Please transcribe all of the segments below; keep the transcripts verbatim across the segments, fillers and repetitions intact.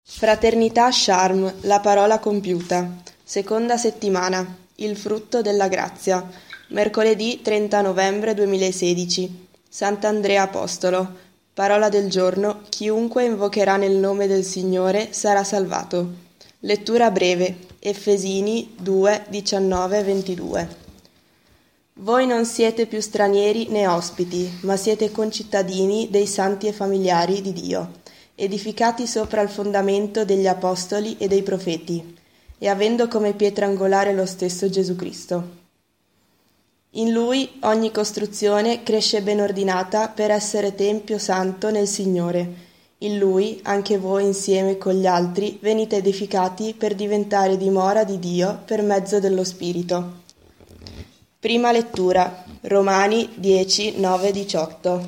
Fraternità Charm, la parola compiuta. Seconda settimana. Il frutto della grazia. Mercoledì trenta novembre duemilasedici. Sant'Andrea Apostolo. Parola del giorno. Chiunque invocherà nel nome del Signore sarà salvato. Lettura breve. Efesini due, diciannove ventidue. Voi non siete più stranieri né ospiti, ma siete concittadini dei santi e familiari di Dio, edificati sopra il fondamento degli apostoli e dei profeti, e avendo come pietra angolare lo stesso Gesù Cristo. In Lui ogni costruzione cresce ben ordinata per essere tempio santo nel Signore. In Lui anche voi insieme con gli altri venite edificati per diventare dimora di Dio per mezzo dello Spirito. Prima lettura, Romani dieci, nove, diciotto.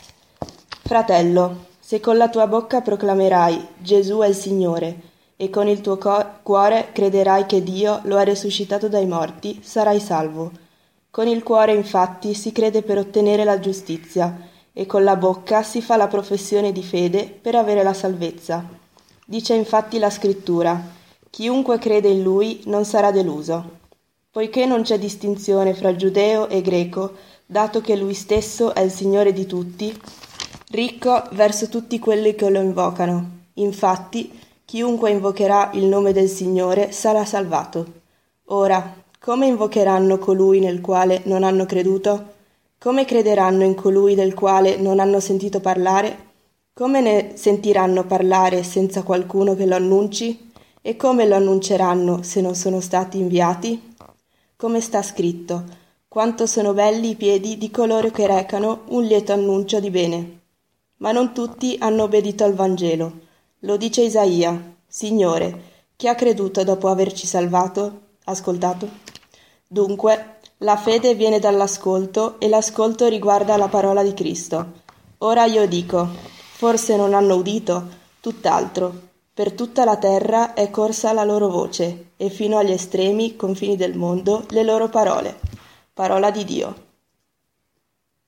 Fratello, se con la tua bocca proclamerai Gesù è il Signore e con il tuo co- cuore crederai che Dio lo ha risuscitato dai morti, sarai salvo. Con il cuore infatti si crede per ottenere la giustizia e con la bocca si fa la professione di fede per avere la salvezza. Dice infatti la Scrittura: chiunque crede in Lui non sarà deluso. Poiché non c'è distinzione fra giudeo e greco, dato che Lui stesso è il Signore di tutti, ricco verso tutti quelli che lo invocano. Infatti, chiunque invocherà il nome del Signore sarà salvato. Ora, come invocheranno colui nel quale non hanno creduto? Come crederanno in colui del quale non hanno sentito parlare? Come ne sentiranno parlare senza qualcuno che lo annunci? E come lo annunceranno se non sono stati inviati? Come sta scritto: quanto sono belli i piedi di coloro che recano un lieto annuncio di bene. Ma non tutti hanno obbedito al Vangelo. Lo dice Isaia: Signore, chi ha creduto dopo averci salvato? Ascoltato? Dunque, la fede viene dall'ascolto e l'ascolto riguarda la parola di Cristo. Ora io dico, forse non hanno udito? Tutt'altro. Per tutta la terra è corsa la loro voce, e fino agli estremi confini del mondo le loro parole. Parola di Dio.